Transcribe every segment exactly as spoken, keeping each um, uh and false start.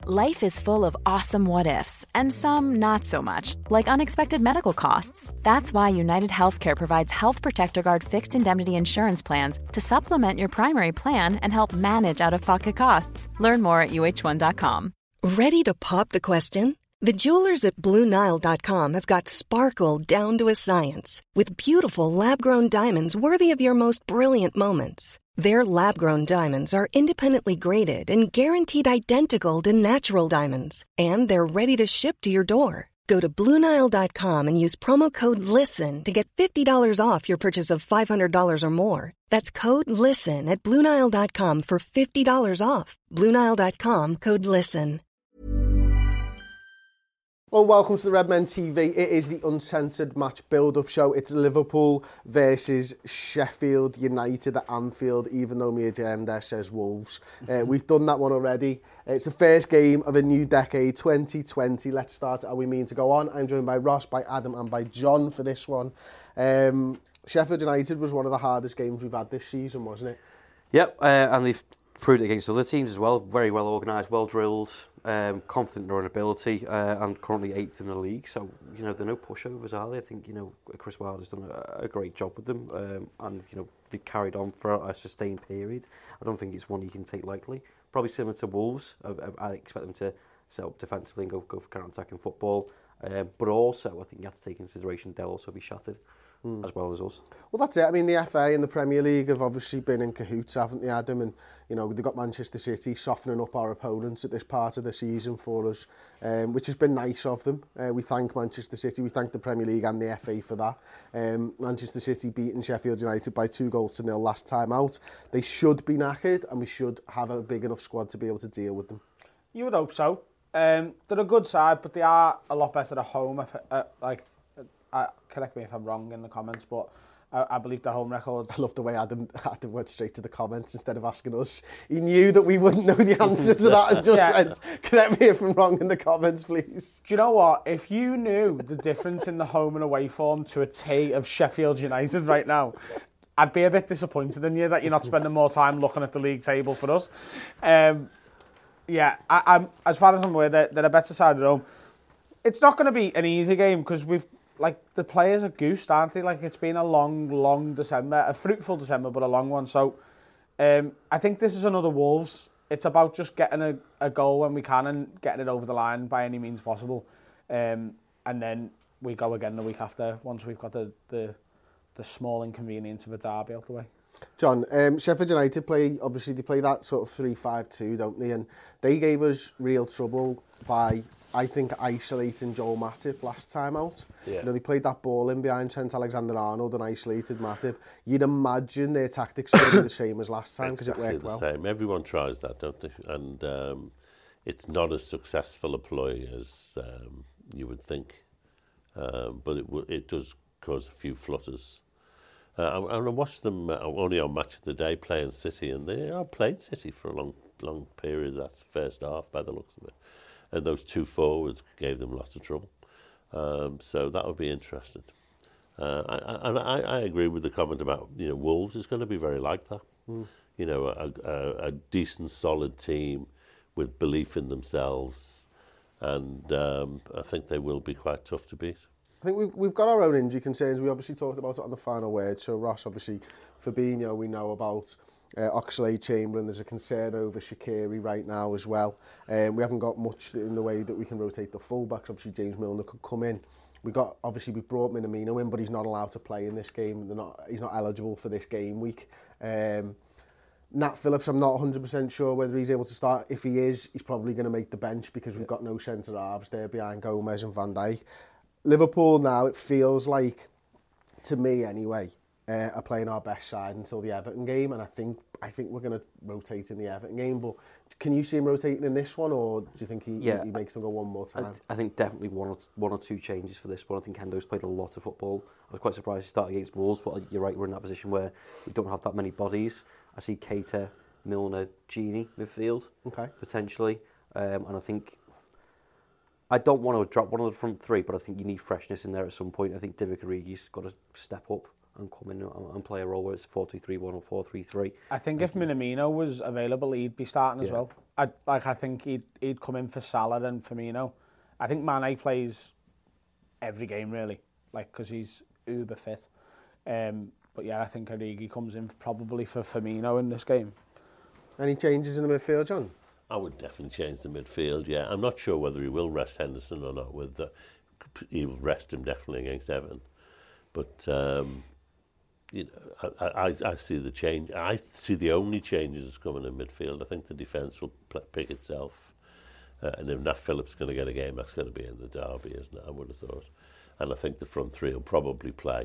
Life is full of awesome what-ifs, and some not so much, like unexpected medical costs. That's why United Healthcare provides Health Protector Guard fixed indemnity insurance plans to supplement your primary plan and help manage out-of-pocket costs. Learn more at U H one dot com. Ready to pop the question? The jewelers at Blue Nile dot com have got sparkle down to a science with beautiful lab-grown diamonds worthy of your most brilliant moments. Their lab-grown diamonds are independently graded and guaranteed identical to natural diamonds, and they're ready to ship to your door. Go to Blue Nile dot com and use promo code LISTEN to get fifty dollars off your purchase of five hundred dollars or more. That's code LISTEN at Blue Nile dot com for fifty dollars off. Blue Nile dot com, code LISTEN. Well, welcome to the Redmen T V. It is the uncensored match build-up show. It's Liverpool versus Sheffield United at Anfield, even though my agenda says Wolves. Uh, we've done that one already. Uh, it's the first game of a new decade, twenty twenty. Let's start how we mean to go on. I'm joined by Ross, by Adam and by John for this one. Um, Sheffield United was one of the hardest games we've had this season, wasn't it? Yep, uh, and they've proved it against other teams as well. Very well organised, well drilled. Um, confident in their own ability, uh, and currently eighth in the league. So, you know, they're no pushovers, are they? I think, you know, Chris Wilder's done a, a great job with them, um, and, you know, they carried on for a sustained period. I don't think it's one you can take lightly. Probably similar to Wolves. I, I expect them to set up defensively and go, go for counter-attacking football. Um, but also, I think you have to take into consideration they'll also be shattered. Mm. As well as us. Well, that's it. I mean, the F A and the Premier League have obviously been in cahoots, haven't they, Adam? And, you know, they've got Manchester City softening up our opponents at this part of the season for us, um, which has been nice of them. Uh, we thank Manchester City, we thank the Premier League and the F A for that. Um, Manchester City beating Sheffield United by two goals to nil last time out. They should be knackered, and we should have a big enough squad to be able to deal with them. You would hope so. Um, they're a good side, but they are a lot better at home. If, uh, like, Uh, correct me if I'm wrong in the comments, but I, I believe the home records... I love the way Adam, Adam went straight to the comments instead of asking us. He knew that we wouldn't know the answer to that and just yeah. went, correct me if I'm wrong in the comments, please. Do you know what? If you knew the difference in the home and away form to a T of Sheffield United right now, I'd be a bit disappointed in you that you're not spending more time looking at the league table for us. Um, yeah, I, I'm as far as I'm aware, they're, they're a better side at home. It's not going to be an easy game because we've like, the players are goosed, aren't they? Like, it's been a long, long December, a fruitful December, but a long one. So, um, I think this is another Wolves. It's about just getting a, a goal when we can and getting it over the line by any means possible. Um, and then we go again the week after, once we've got the, the, the small inconvenience of a derby out the way. John, um, Sheffield United play, obviously they play that sort of three five two, don't they? And they gave us real trouble by... I think isolating Joel Matip last time out. Yeah. You know, they played that ball in behind Trent Alexander-Arnold and isolated Matip. You'd imagine their tactics would be the same as last time because exactly it worked well. Exactly the same. Everyone tries that, don't they? And um, it's not as successful a ploy as um, you would think. Um, but it, w- it does cause a few flutters. Uh, I, I watched them uh, only on Match of the Day playing City, and they are played City for a long, long period. That's the first half by the looks of it. And those two forwards gave them lots of trouble. Um, so that would be interesting. Uh, I, I, I, I agree with the comment about, you know, Wolves is going to be very like that. Mm. You know, a, a, a decent, solid team with belief in themselves. And um, I think they will be quite tough to beat. I think we've, we've got our own injury concerns. We obviously talked about it on the final word. So Ross, obviously, Fabinho, we know about. Uh, Oxlade-Chamberlain, there's a concern over Shaqiri right now as well. Um, we haven't got much in the way that we can rotate the full-backs. Obviously, James Milner could come in. We got obviously we brought Minamino in, but he's not allowed to play in this game. They're not. He's not eligible for this game week. Um, Nat Phillips, I'm not one hundred percent sure whether he's able to start. If he is, he's probably going to make the bench because we've got no centre halves there behind Gomez and Van Dijk. Liverpool now, it feels like, to me anyway, Uh, are playing our best side until the Everton game, and I think I think we're going to rotate in the Everton game. But can you see him rotating in this one, or do you think he, yeah, he makes them go one more time? I, I think definitely one or, one or two changes for this one. I think Hendo's played a lot of football. I was quite surprised he started against Wolves, but you're right, we're in that position where we don't have that many bodies. I see Keita, Milner, Gini midfield, okay, potentially, um, and I think I don't want to drop one of the front three, but I think you need freshness in there at some point. I think Divock Origi's got to step up. and come in and, and play a role where it's four two three one or four three three. I think if Minamino was available, he'd be starting as Yeah. well. I like. I think he'd he'd come in for Salah and Firmino. I think Mane plays every game really, like because he's uber fit. Um, but yeah, I think Origi comes in probably for Firmino in this game. Any changes in the midfield, John? I would definitely change the midfield, yeah. I'm not sure whether he will rest Henderson or not. With the, he'll rest him definitely against Everton. But, um, you know, I, I, I see the change. I see the only changes that's coming in midfield. I think the defence will pl- pick itself. Uh, and if Nat Phillips is going to get a game, that's going to be in the derby, isn't it? I would have thought. And I think the front three will probably play.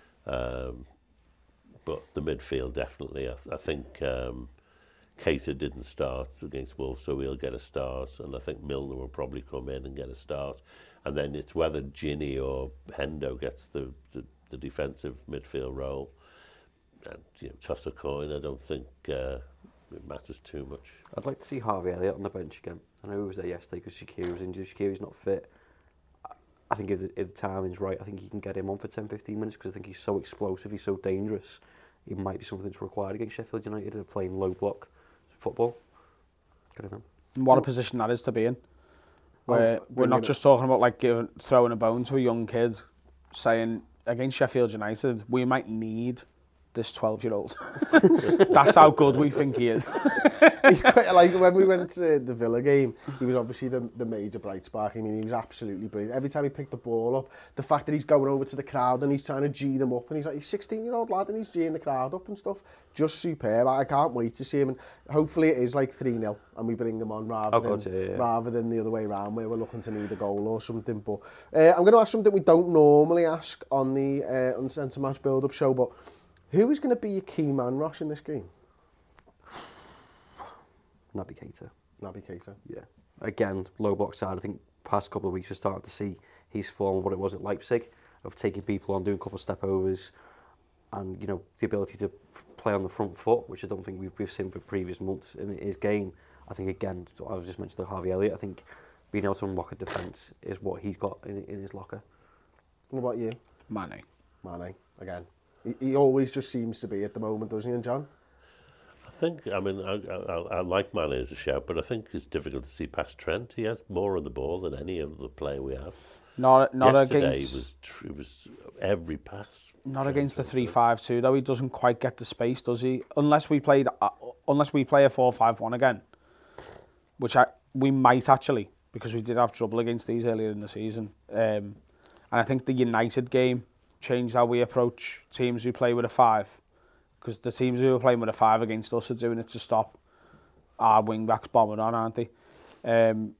Um, but the midfield, definitely. I, I think um, Keita didn't start against Wolves, so he'll get a start. And I think Milner will probably come in and get a start. And then it's whether Ginny or Hendo gets the, the, the defensive midfield role. And, you know, toss a coin, I don't think uh, it matters too much. I'd like to see Harvey Elliott on the bench again. I know he was there yesterday because Shaqiri was injured. Shaqiri's not fit. I think if the, if the timing's right, I think you can get him on for ten fifteen minutes because I think he's so explosive, he's so dangerous. It might be something that's required against Sheffield United. They're playing low block football. Good of him. What a position that is to be in. Where Oh, we're not just talking about like giving, throwing a bone to a young kid, saying against Sheffield United, we might need this twelve-year-old. That's how good we think he is. He's quite, like when we went to the Villa game, he was obviously the, the major bright spark. I mean, he was absolutely brilliant. Every time he picked the ball up, the fact that he's going over to the crowd and he's trying to G them up, and he's like, he's a sixteen-year-old lad and he's G'ing the crowd up and stuff. Just superb. I can't wait to see him. And hopefully it is like three nil and we bring him on rather, Oh, than, God, yeah, yeah. rather than the other way around where we're looking to need a goal or something. But uh, I'm going to ask something we don't normally ask on the uh, on Centre Match build-up show, but who is going to be your key man, Ross, in this game? Naby Keita. Naby Keita. Yeah. Again, low block side. I think past couple of weeks we're starting to see his form of what it was at Leipzig, of taking people on, doing a couple of step overs, and you know the ability to play on the front foot, which I don't think we've, we've seen for previous months in his game. I think again, I just mentioned the Harvey Elliott. I think being able to unlock a defence is what he's got in, in his locker. What about you? Mane. Mane, again. He, he always just seems to be at the moment, doesn't he, and John? I think, I mean, I, I, I like Mane as a shout, but I think it's difficult to see past Trent. He has more of the ball than any other player we have. Not not Yesterday against. was tr- it was every pass. Not Trent, against the Trent, three Trent. five two though. He doesn't quite get the space, does he? Unless we played, uh, unless we play a four five one again, which I, we might actually, because we did have trouble against these earlier in the season. Um, and I think the United game changed how we approach teams who play with a five, because the teams who are playing with a five against us are doing it to stop our wing backs bombing on, aren't they? Um,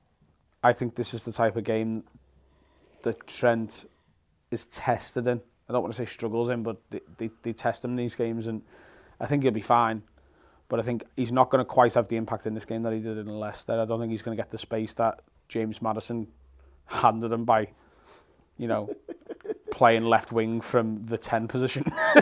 I think this is the type of game that Trent is tested in. I don't want to say struggles in, but they, they, they test him in these games, and I think he'll be fine. But I think he's not going to quite have the impact in this game that he did in Leicester. I don't think he's going to get the space that James Maddison handed him by, you know, playing left wing from the ten position.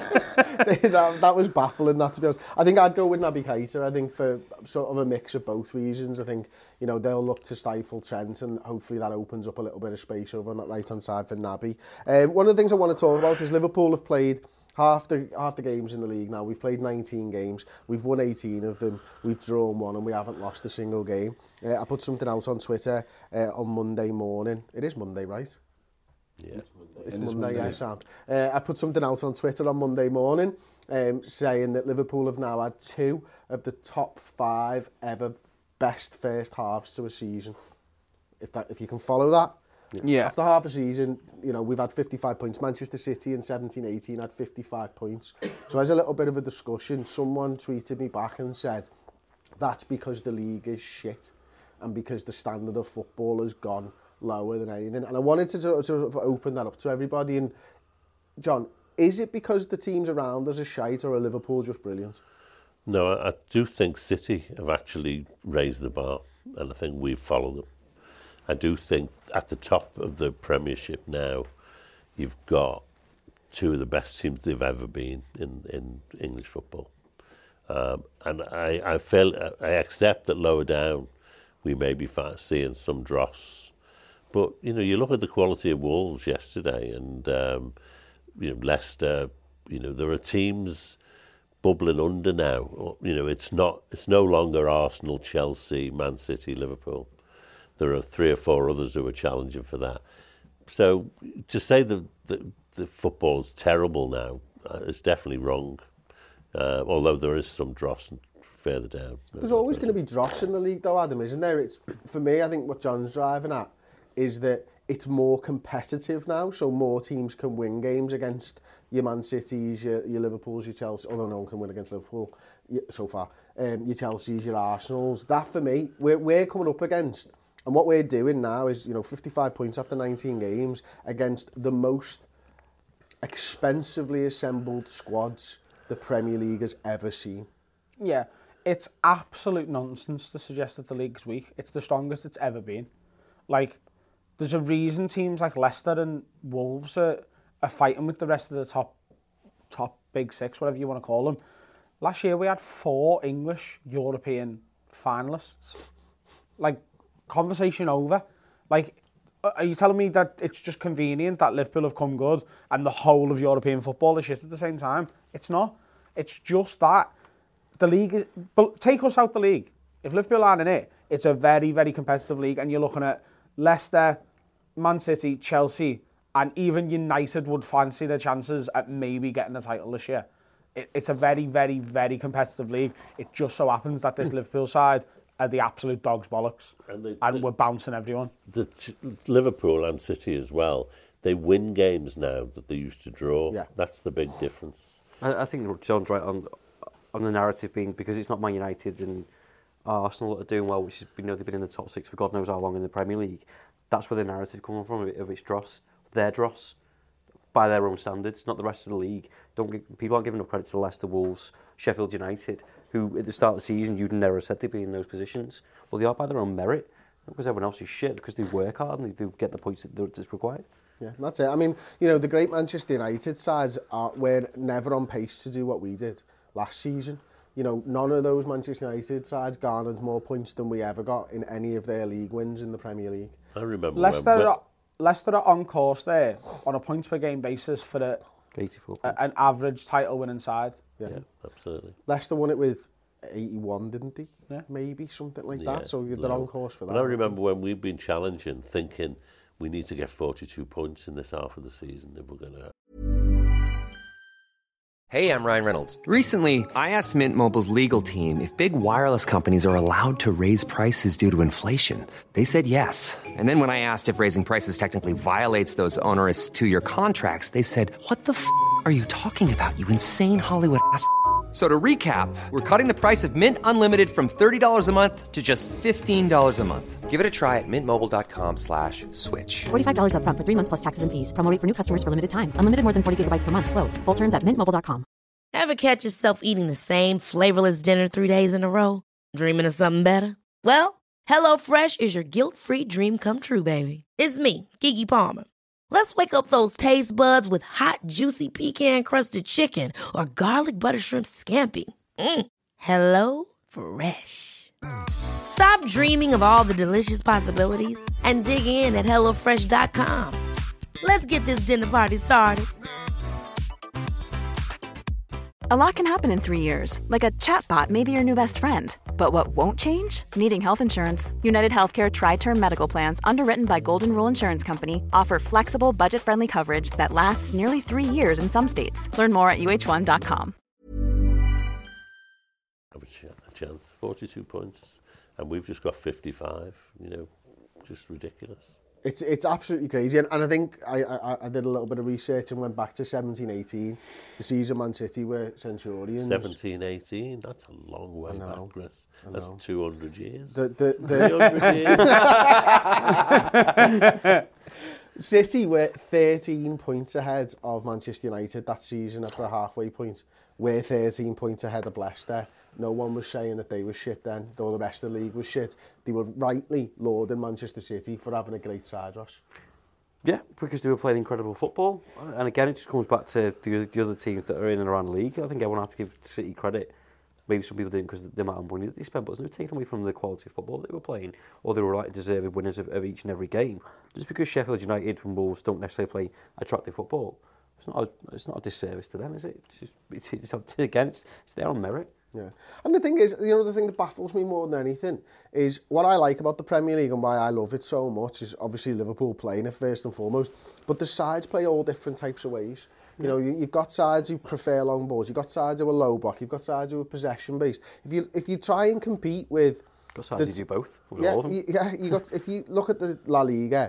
that, that was baffling, that, to be honest. I think I'd go with Naby Keita. I think for sort of a mix of both reasons. I think, you know, they'll look to stifle Trent, and hopefully that opens up a little bit of space over on that right-hand side for Naby. Um, one of the things I want to talk about is Liverpool have played half the half the games in the league now. We've played nineteen games. We've won eighteen of them. We've drawn one, and we haven't lost a single game. Uh, I put something out on Twitter uh, on Monday morning. It is Monday, right? Yeah. It's It is Monday, Monday. yeah, Sam. Uh, I put something out on Twitter on Monday morning um, saying that Liverpool have now had two of the top five ever best first halves to a season. If that, if you can follow that. Yeah. After half a season, you know, we've had fifty-five points. Manchester City in seventeen eighteen had fifty-five points. So as a little bit of a discussion, someone tweeted me back and said, that's because the league is shit and because the standard of football has gone lower than anything. And I wanted to sort of open that up to everybody. And John, is it because the teams around us are shite, or are Liverpool just brilliant? No, I, I do think City have actually raised the bar, and I think we've followed them. I do think at the top of the Premiership now, you've got two of the best teams they've ever been in, in English football. Um, and I, I feel I accept that lower down we may be seeing some dross. But, you know, you look at the quality of Wolves yesterday, and, um, you know, Leicester, you know, there are teams bubbling under now. You know, it's not, it's no longer Arsenal, Chelsea, Man City, Liverpool. There are three or four others who are challenging for that. So to say that the, the football's terrible now uh, is definitely wrong. Uh, although there is some dross further down. There's always going to be dross in the league, though, Adam, isn't there? It's for me. I think what John's driving at is that it's more competitive now, so more teams can win games against your Man Cities, your, your Liverpools, your Chelsea. Although no one can win against Liverpool so far. Um, your Chelseas, your Arsenals. That for me, we're we're coming up against, and what we're doing now is, you know, fifty-five points after nineteen games against the most expensively assembled squads the Premier League has ever seen. Yeah, it's absolute nonsense to suggest that the league's weak. It's the strongest it's ever been. Like, there's a reason teams like Leicester and Wolves are, are fighting with the rest of the top top big six, whatever you want to call them. Last year we had four English European finalists. Like, conversation over. Like, are you telling me that it's just convenient that Liverpool have come good and the whole of European football is shit at the same time? It's not. It's just that the league is... But take us out the league. If Liverpool aren't in it, it's a very, very competitive league, and you're looking at Leicester, Man City, Chelsea, and even United would fancy their chances at maybe getting the title this year. It, it's a very, very, very competitive league. It just so happens that this Liverpool side are the absolute dog's bollocks, and, they, and they, we're bouncing everyone. The t- Liverpool and City as well, they win games now that they used to draw. Yeah. That's the big difference. I, I think John's right on on the narrative being, because it's not Man United and Arsenal that are doing well, which is, you know, they've been in the top six for God knows how long in the Premier League. That's where the narrative coming from, of it's dross. Their dross, by their own standards, not the rest of the league. Don't give, people aren't giving enough credit to Leicester, Wolves, Sheffield United, who at the start of the season you'd never have said they'd be in those positions. Well, they are by their own merit, not because everyone else is shit, because they work hard and they do get the points that that's required. Yeah, that's it. I mean, you know, the great Manchester United sides are, were never on pace to do what we did last season. You know, none of those Manchester United sides garnered more points than we ever got in any of their league wins in the Premier League. I remember Leicester, when, when, are, Leicester are on course there on a points per game basis for a, eighty-four a, an average title winning side. Yeah. yeah, absolutely. Leicester won it with eighty-one, didn't they? Yeah. Maybe, something like Yeah, that. So they're no. on course for that. But I remember when we've been challenging, thinking we need to get forty-two points in this half of the season if we're going to... Hey, I'm Ryan Reynolds. Recently, I asked Mint Mobile's legal team if big wireless companies are allowed to raise prices due to inflation. They said yes. And then when I asked if raising prices technically violates those onerous two-year contracts, they said, what the f*** are you talking about, you insane Hollywood ass f- So to recap, we're cutting the price of Mint Unlimited from thirty dollars a month to just fifteen dollars a month. Give it a try at mintmobile.com slash switch. forty-five dollars up front for three months plus taxes and fees. Promo rate for new customers for limited time. Unlimited more than forty gigabytes per month. Slows full terms at mint mobile dot com. Ever catch yourself eating the same flavorless dinner three days in a row? Dreaming of something better? Well, HelloFresh is your guilt-free dream come true, baby. It's me, Keke Palmer. Let's wake up those taste buds with hot, juicy pecan-crusted chicken or garlic butter shrimp scampi. Mm. Hello Fresh. Stop dreaming of all the delicious possibilities and dig in at hello fresh dot com. Let's get this dinner party started. A lot can happen in three years, like a chatbot may be your new best friend. But what won't change? Needing health insurance. United Healthcare Tri-Term Medical Plans, underwritten by Golden Rule Insurance Company, offer flexible, budget-friendly coverage that lasts nearly three years in some states. Learn more at U H one dot com. Have a, ch- a chance. forty-two points, and we've just got fifty-five. You know, just ridiculous. It's it's absolutely crazy, and, and I think I, I I did a little bit of research and went back to seventeen eighteen, the season Man City were Centurions. seventeen eighteen, that's a long way back, Chris. That's know. two hundred years. The the, the City were thirteen points ahead of Manchester United that season at the halfway point. We're thirteen points ahead of Leicester. No one was saying that they were shit then, though the rest of the league was shit. They were rightly lauding Manchester City for having a great side, Ross. Yeah, because they were playing incredible football. And again, it just comes back to the, the other teams that are in and around the league. I think everyone has to give City credit. Maybe some people didn't because of the amount of money that they spent, but it's not taken away from the quality of football that they were playing, or they were like deserving winners of, of each and every game. Just because Sheffield United and Wolves don't necessarily play attractive football, It's not a, it's not a disservice to them, is it? It's, just, it's, it's again, it's, it's their own merit. Yeah, and the thing is, you know, the thing that baffles me more than anything is what I like about the Premier League and why I love it so much is obviously Liverpool playing it first and foremost, but the sides play all different types of ways. You know, you, you've got sides who prefer long balls, you've got sides who are low block, you've got sides who are possession based. If you if you try and compete with, got sides who do both. Yeah, all of them. you, yeah. You got if you look at the La Liga,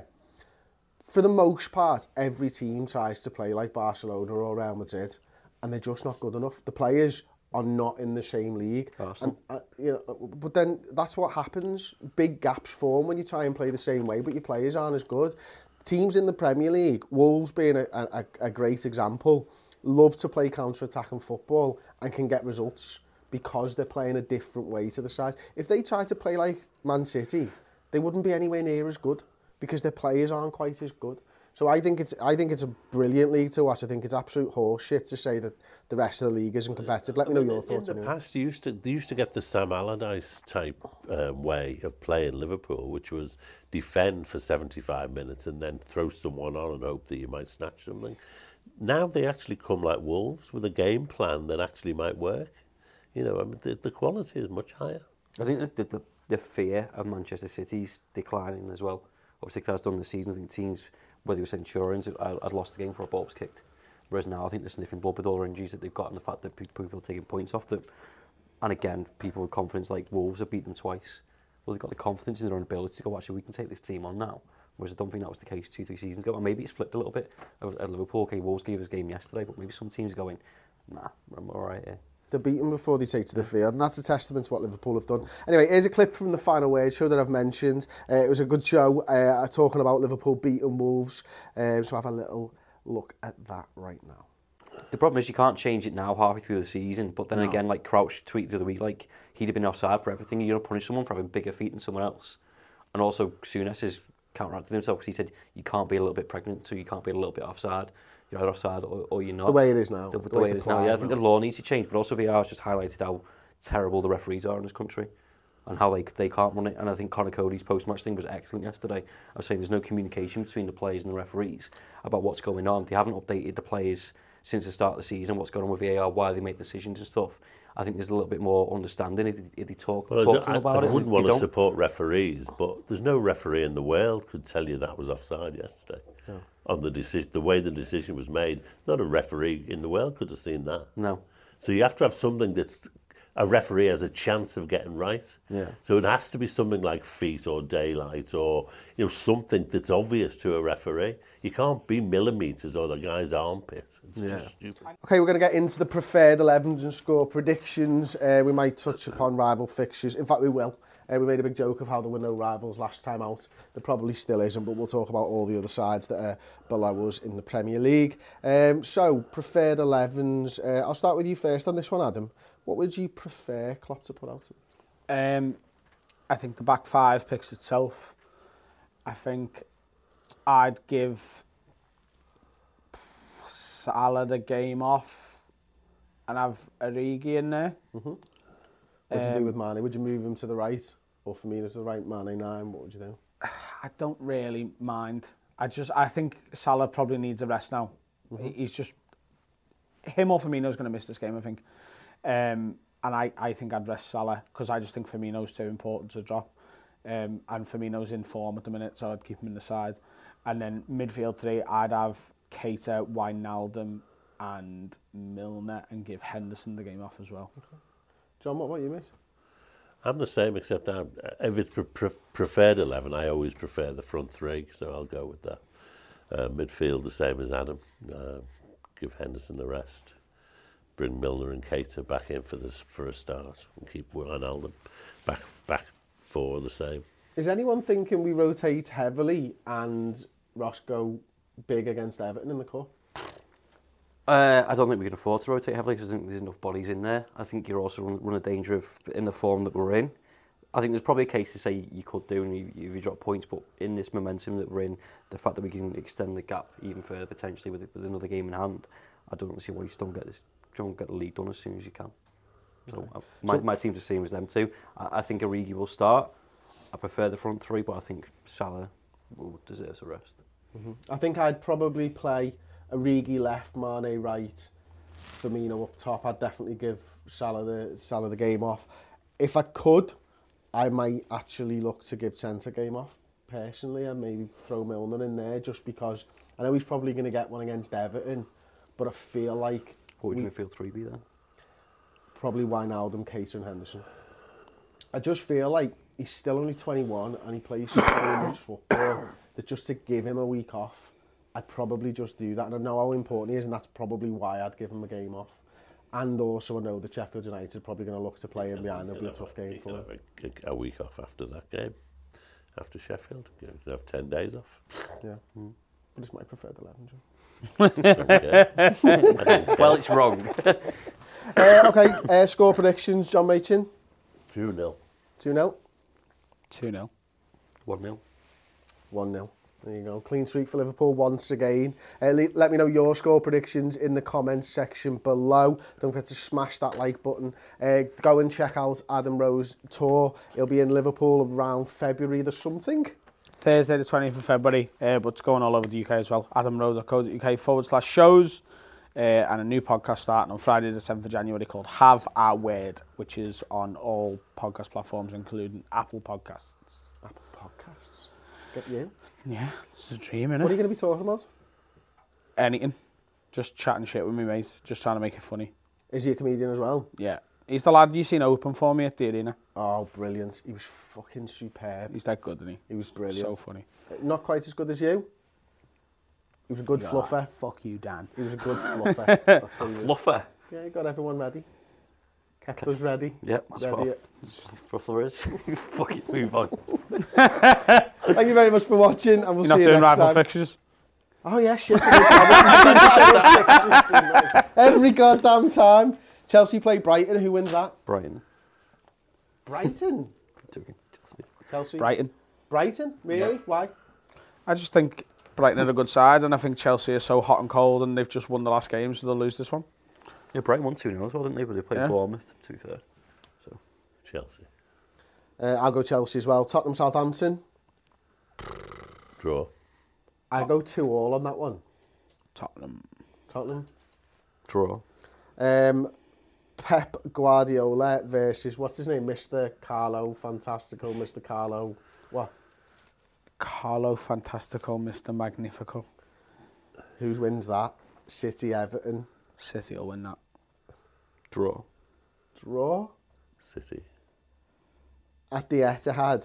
for the most part, every team tries to play like Barcelona or Real Madrid, and they're just not good enough. The players are not in the same league. Awesome. And, uh, you know, but then that's what happens. Big gaps form when you try and play the same way, but your players aren't as good. Teams in the Premier League, Wolves being a, a, a great example, love to play counter-attacking football and can get results because they're playing a different way to the side. If they try to play like Man City, they wouldn't be anywhere near as good because their players aren't quite as good. So I think it's I think it's a brilliant league to watch. I think it's absolute horseshit to say that the rest of the league isn't competitive. Let me know your thoughts. In the anyway. past, you used to they used to get the Sam Allardyce type um, way of playing Liverpool, which was defend for seventy-five minutes and then throw someone on and hope that you might snatch something. Now they actually come like Wolves with a game plan that actually might work. You know, I mean, the, the quality is much higher. I think that the, the, the fear of Manchester City's declining as well. Obviously, that's done this season. I think teams, whether it was Centurions, had lost the game for a ball was kicked. Whereas now I think they're sniffing blood with all the injuries that they've got and the fact that people are taking points off them. And again, people with confidence like Wolves have beat them twice. Well, they've got the confidence in their own ability to go, actually, we can take this team on now. Whereas I don't think that was the case two, three seasons ago. And maybe it's flipped a little bit at Liverpool. Okay, Wolves gave us a game yesterday, but maybe some teams are going, nah, I'm all right here. They're beaten before they take to the field, and that's a testament to what Liverpool have done. Anyway, here's a clip from the Final Word show that I've mentioned. Uh, it was a good show uh, talking about Liverpool beating Wolves, um, so have a little look at that right now. The problem is you can't change it now halfway through the season, but then No. again, like Crouch tweeted the other week, like he'd have been offside for everything. You're going to punish someone for having bigger feet than someone else. And also, Souness has counteracted himself because he said you can't be a little bit pregnant, so you can't be a little bit offside. You're either offside or, or you're not. The way it is now. The, the, the way, way it is now. Yeah, I think the law needs to change, but also V R has just highlighted how terrible the referees are in this country and how they they can't run it. And I think Conor Cody's post-match thing was excellent yesterday. I was saying there's no communication between the players and the referees about what's going on. They haven't updated the players since the start of the season, what's going on with V A R, why they make decisions and stuff. I think there's a little bit more understanding if, if they talk, well, talk to them I, about I it. I wouldn't they want to don't. support referees, but there's no referee in the world could tell you that was offside yesterday. No. On the decision, the way the decision was made, not a referee in the world could have seen that. No. So you have to have something that's a referee has a chance of getting right. Yeah. So it has to be something like feet or daylight or you know something that's obvious to a referee. You can't be millimetres or the guy's armpit. It's Yeah. just stupid. Okay, we're going to get into the preferred elevens and score predictions. Uh, we might touch upon rival fixtures. In fact, we will. Uh, we made a big joke of how there were no rivals last time out. There probably still isn't, but we'll talk about all the other sides that are below us in the Premier League. Um, so, preferred elevens. Uh, I'll start with you first on this one, Adam. What would you prefer Klopp to put out? Um, I think the back five picks itself. I think I'd give Salah the game off and have Origi in there. Mm-hmm. What would Um, you do with Mane? Would you move him to the right or Firmino to the right? Mane nine. What would you do? I don't really mind. I just I think Salah probably needs a rest now. Mm-hmm. He's just him or Firmino's going to miss this game, I think. Um, and I, I think I'd rest Salah because I just think Firmino's too important to drop. Um, and Firmino's in form at the minute, so I'd keep him in the side. And then midfield three, I'd have Keita, Wijnaldum and Milner and give Henderson the game off as well. Okay. John, what about you, mate? I'm the same, except I'm, if it's pre- pre- preferred eleven, I always prefer the front three, so I'll go with that. Uh, midfield, the same as Adam. Uh, give Henderson the rest. Bring Milner and Keita back in for this for a start, and keep Wijnaldum back back four the same. Is anyone thinking we rotate heavily and Ross go big against Everton in the cup? Uh, I don't think we can afford to rotate heavily because I think there's enough bodies in there. I think you're also run, run a danger of, in the form that we're in, I think there's probably a case to say you could do and you, you drop points, but in this momentum that we're in, the fact that we can extend the gap even further potentially with, with another game in hand, I don't see why you still get this, don't get the league done as soon as you can. So uh, my, my team's the same as them too. I, I think Origi will start. I prefer the front three, but I think Salah will deserve a rest. Mm-hmm. I think I'd probably play Origi left, Mane right, Firmino up top, I'd definitely give Salah the, Salah the game off. If I could, I might actually look to give Trent a game off, personally, and maybe throw Milner in there, just because I know he's probably going to get one against Everton, but I feel like... What would your midfield three be then? Probably Wijnaldum, Keita and Henderson. I just feel like he's still only twenty-one and he plays so much football that just to give him a week off, I'd probably just do that. And I know how important he is, and that's probably why I'd give him a game off. And also I know that Sheffield United are probably going to look to play him behind. It'll be a tough game for him. A, a week off after that game, after Sheffield. You can have ten days off. Yeah, mm. But it's my preferred eleven, John. Well, it's wrong. uh, okay, uh, score predictions, John Machin. two nil. two nil. two nil. one nil. one nil. There you go. Clean streak for Liverpool once again. Uh, le- let me know your score predictions in the comments section below. Don't forget to smash that like button. Uh, go and check out Adam Rowe's tour. He'll be in Liverpool around February the something. Thursday the twentieth of February, uh, but it's going all over the U K as well. adam rowe dot co dot uk forward slash shows. Uh, and a new podcast starting on Friday the seventh of January called Have Our Word, which is on all podcast platforms, including Apple Podcasts. Apple Podcasts? Get you. Yeah, it's a dream, innit? What are you going to be talking about? Anything. Just chatting shit with me, mate. Just trying to make it funny. Is he a comedian as well? Yeah. He's the lad you seen open for me at the arena. Oh, brilliant. He was fucking superb. He's that good, isn't he? He was brilliant. So funny. Not quite as good as you. He was a good God, fluffer. Fuck you, Dan. He was a good fluffer. That's what he was. Fluffer? Yeah, he got everyone ready. Kept us ready. Yep, that's ready. what Fluffer is. Fucking move on. Thank you very much for watching, and we'll You're see you not doing next rival time. fixtures? Oh yeah, shit. Every goddamn time. Chelsea play Brighton. Who wins that? Brighton. Brighton? Chelsea. Chelsea? Brighton. Brighton? Really? Yeah. Why? I just think Brighton are a good side, and I think Chelsea are so hot and cold, and they've just won the last game, so they'll lose this one. Yeah, Brighton won two nil as well, didn't they? But they played Yeah. Bournemouth, to be fair. So. Chelsea. Uh, I'll go Chelsea as well. Tottenham, Southampton. Draw. I'll go two all on that one. Tottenham. Tottenham. Draw. Um, Pep Guardiola versus, what's his name? Mister Carlo Fantastico, Mister Carlo, what? Carlo Fantastico, Mister Magnifico. Who wins that? City, Everton. City will win that. Draw. Draw? City. At the Etihad,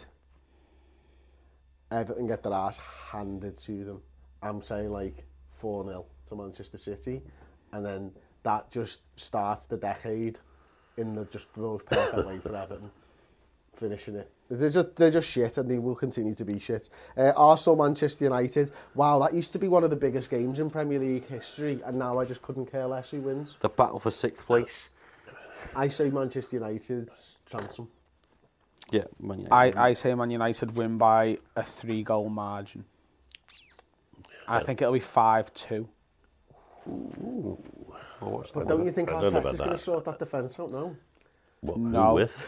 Everton get their ass handed to them. I'm saying like four nil to Manchester City, and then that just starts the decade in the just most perfect way for Everton, finishing it. They're just, they're just shit, and they will continue to be shit. Uh, Arsenal, Manchester United. Wow, that used to be one of the biggest games in Premier League history, and now I just couldn't care less who wins. The battle for sixth place. I say Manchester United's Transom. Yeah, Man United. I, I say Man United win by a three-goal margin. And I think it'll be five two. Ooh. I'll watch But that. don't you think I don't know Arteta's about going to that. sort that defence out now? What, No. Who with?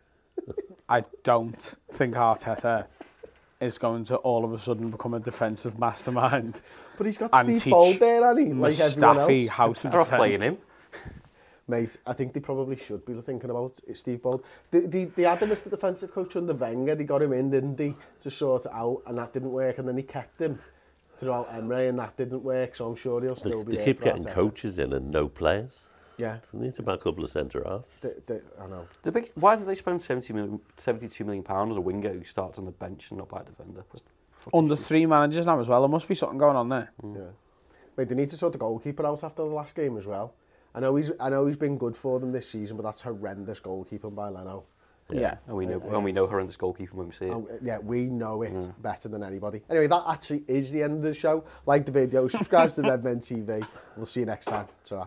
I don't think Arteta is going to all of a sudden become a defensive mastermind. But he's got And Steve teach Bold there, hasn't he? Like everyone Mustafi else. how to They're off defend. playing him. Mate, I think they probably should be thinking about Steve Bold. They, they, they had him as the defensive coach under Wenger. They got him in, didn't they, to sort it out, and that didn't work. And then he kept him throughout Emery, and that didn't work. So I'm sure he'll They, still be they there keep for getting Arteta. coaches in and no players. Yeah, They need about a couple of centre halves. they, they, I know. The big, why did they spend seventy million, seventy-two million pounds on a winger who starts on the bench and not by a defender? That's fucking Under three managers now as well. There must be something going on there. Yeah. Mate, they need to sort the goalkeeper out after the last game as well. I know he's I know he's been good for them this season, but that's horrendous goalkeeping by Leno. Yeah. And we know, Uh, and we know horrendous goalkeeping when we see it. Oh, yeah, we know it better than anybody. Anyway, that actually is the end of the show. Like the video, subscribe to the Red Men T V. We'll see you next time. Ta-ra.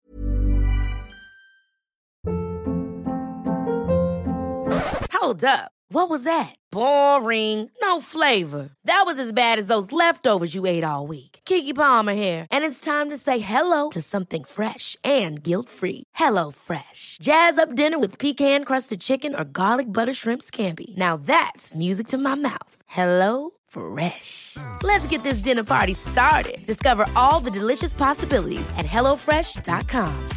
Hold up. What was that? Boring. No flavor. That was as bad as those leftovers you ate all week. Keke Palmer here, and it's time to say hello to something fresh and guilt-free. Hello Fresh. Jazz up dinner with pecan-crusted chicken or garlic butter shrimp scampi. Now that's music to my mouth. Hello Fresh. Let's get this dinner party started. Discover all the delicious possibilities at hello fresh dot com.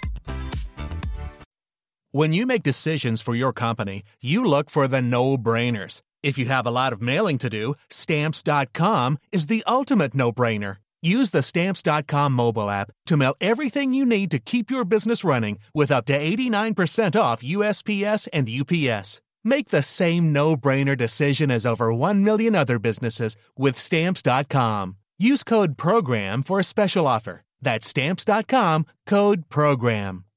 When you make decisions for your company, you look for the no-brainers. If you have a lot of mailing to do, Stamps dot com is the ultimate no-brainer. Use the Stamps dot com mobile app to mail everything you need to keep your business running with up to eighty-nine percent off U S P S and U P S. Make the same no-brainer decision as over one million other businesses with Stamps dot com. Use code PROGRAM for a special offer. That's Stamps dot com, code PROGRAM.